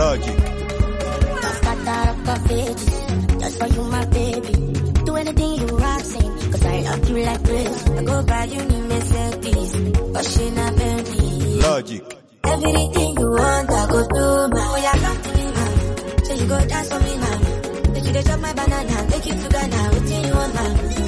Logic. Just got out of coffee, just for you, my baby. Do anything you want, sing, cause I love you like crazy. I go buy you new Mercedes, pushing a Bentley. Logic. Everything you want, I go do, man. Oh, yeah, come to me, man. So you go dance for me, man. Take you to chop my banana, take you to Ghana, what do you want, man?